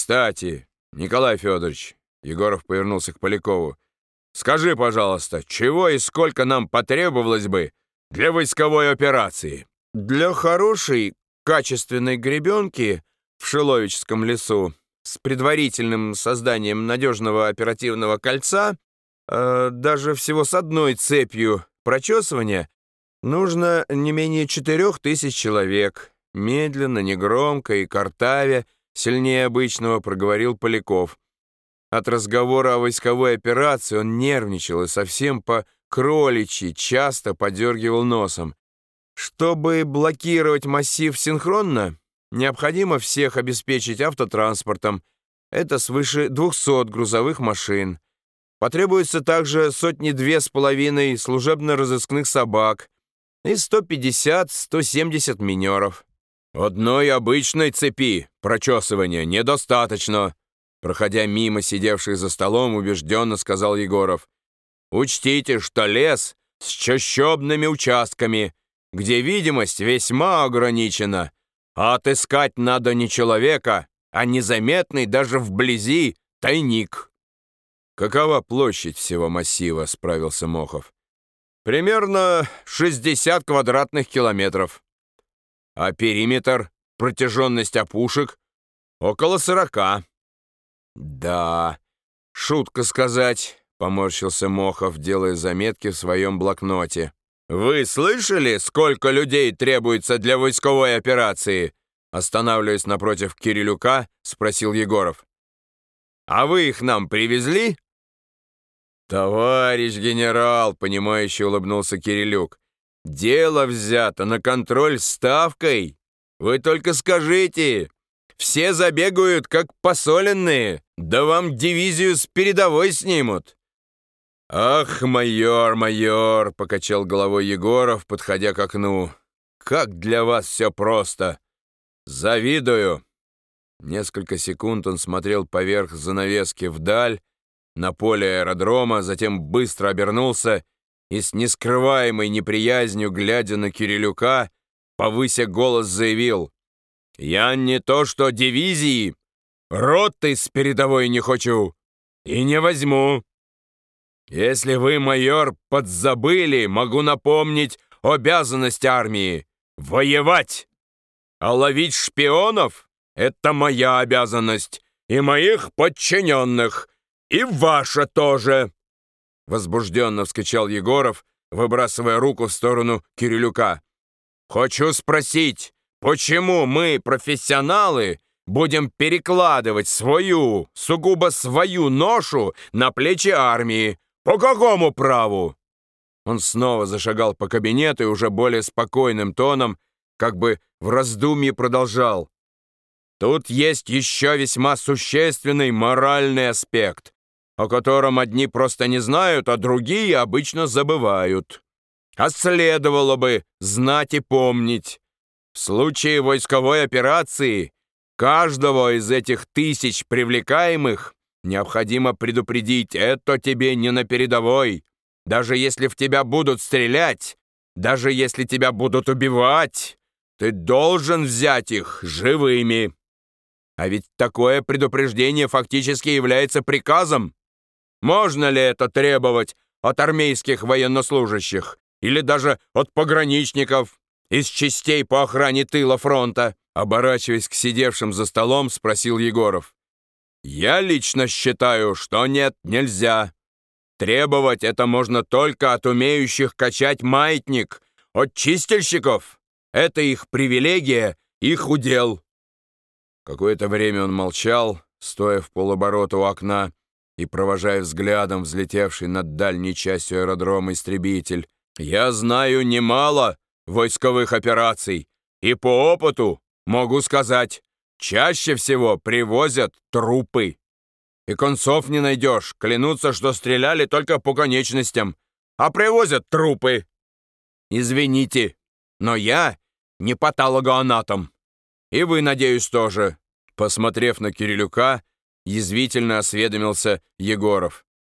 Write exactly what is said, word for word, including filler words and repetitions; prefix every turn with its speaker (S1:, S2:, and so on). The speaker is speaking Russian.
S1: Кстати, Николай Федорович, Егоров повернулся к Полякову, скажи, пожалуйста, чего и сколько нам потребовалось бы для войсковой операции? Для хорошей, качественной гребенки в Шиловическом лесу с предварительным созданием надежного оперативного кольца, э, даже всего с одной цепью прочесывания, нужно не менее четырех тысяч человек. Медленно, негромко и картавя, сильнее обычного проговорил Поляков. От разговора о войсковой операции он нервничал и совсем по-кроличьи часто подергивал носом. Чтобы блокировать массив синхронно, необходимо всех обеспечить автотранспортом. Это свыше двухсот грузовых машин. Потребуется также сотни-две с половиной служебно-розыскных собак и сто пятьдесят — сто семьдесят минеров. «Одной обычной цепи прочесывания недостаточно», проходя мимо сидевших за столом, убежденно сказал Егоров. «Учтите, что лес с чащобными участками, где видимость весьма ограничена, а отыскать надо не человека, а незаметный даже вблизи тайник». «Какова площадь всего массива?» — справился Мохов. «Примерно шестьдесят квадратных километров. А периметр, протяженность опушек — около сорока». «Да, шутка сказать», — поморщился Мохов, делая заметки в своем блокноте. «Вы слышали, сколько людей требуется для войсковой операции?» Останавливаясь напротив Кирилюка, спросил Егоров. «А вы их нам привезли?» «Товарищ генерал», — понимающе улыбнулся Кирилюк, «дело взято на контроль ставкой. Вы только скажите, все забегают, как посоленные, да вам дивизию с передовой снимут». «Ах, майор, майор», — покачал головой Егоров, подходя к окну, «как для вас все просто. Завидую». Несколько секунд он смотрел поверх занавески вдаль, на поле аэродрома, затем быстро обернулся и с нескрываемой неприязнью, глядя на Кирилюка, повыся голос, заявил: «Я не то что дивизии, роты с передовой не хочу и не возьму. Если вы, майор, подзабыли, могу напомнить обязанность армии — воевать. А ловить шпионов — это моя обязанность и моих подчиненных, и ваша тоже!» Возбужденно вскричал Егоров, выбрасывая руку в сторону Кирилюка. «Хочу спросить, почему мы, профессионалы, будем перекладывать свою, сугубо свою ношу на плечи армии? По какому праву?» Он снова зашагал по кабинету и уже более спокойным тоном, как бы в раздумье, продолжал. «Тут есть еще весьма существенный моральный аспект, о котором одни просто не знают, а другие обычно забывают. А следовало бы знать и помнить. В случае войсковой операции каждого из этих тысяч привлекаемых необходимо предупредить: это тебе не на передовой. Даже если в тебя будут стрелять, даже если тебя будут убивать, ты должен взять их живыми. А ведь такое предупреждение фактически является приказом. Можно ли это требовать от армейских военнослужащих или даже от пограничников из частей по охране тыла фронта?» Оборачиваясь к сидевшим за столом, спросил Егоров. «Я лично считаю, что нет, нельзя. Требовать это можно только от умеющих качать маятник, от чистильщиков. Это их привилегия, их удел». Какое-то время он молчал, стоя в полоборота у окна и провожая взглядом взлетевший над дальней частью аэродрома истребитель. «Я знаю немало войсковых операций, и по опыту могу сказать, чаще всего привозят трупы. И концов не найдешь, клянутся, что стреляли только по конечностям, а привозят трупы. Извините, но я не патологоанатом. И вы, надеюсь, тоже». Посмотрев на Кирилюка, язвительно осведомился Егоров.